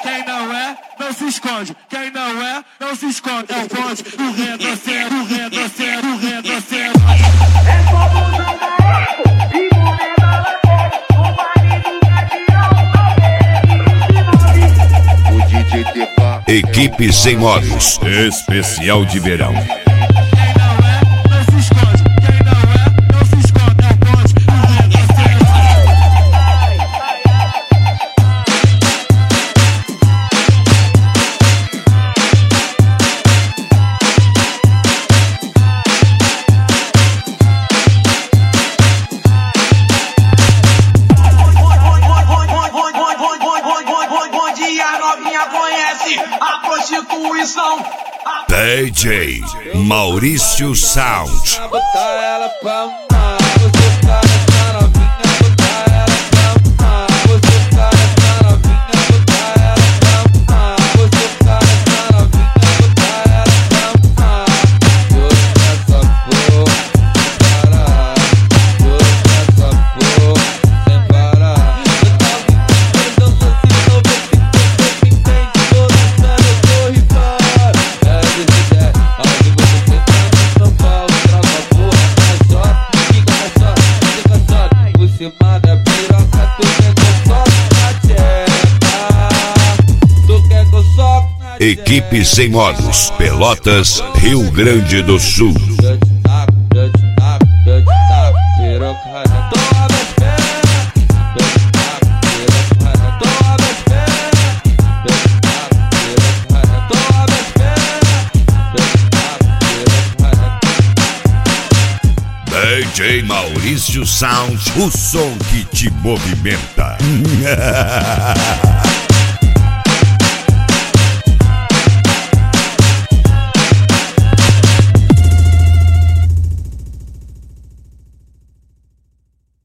Quem não é, não se esconde. Quem não é, não se esconde. É o bonde, o retrocede, o retrocede, o retrocede. É como o João da Eco e moneda lateral. O baile do Gabriel, O DJ TK. Equipe Sem Modos, especial de verão. Quem não é, não se esconde. Quem não é, não se esconde. É o bonde, o retrocede. a prostituição. DJ Maurício Sound. Botar ela pra amar, você tá nessa novinha, botar ela pra amar, você tá nessa novinha, botar ela pra amar, você tá nessa novinha, botar ela pra amar. Você nessa flor, sem parar, você nessa flor, sem parar. Eu tava entendendo assim, não vê que você me entende, tô dançando, eu tô ripando. É verdade, onde você tá no São Paulo, trava a porra, mas só, fica só, você manda piroca, tu quer que eu soque na tcheca, tu quer que eu soque na tcheca. Equipe Sem Modos, Pelotas, Rio Grande do Sul. DJ Maurício Sound, o som que te movimenta.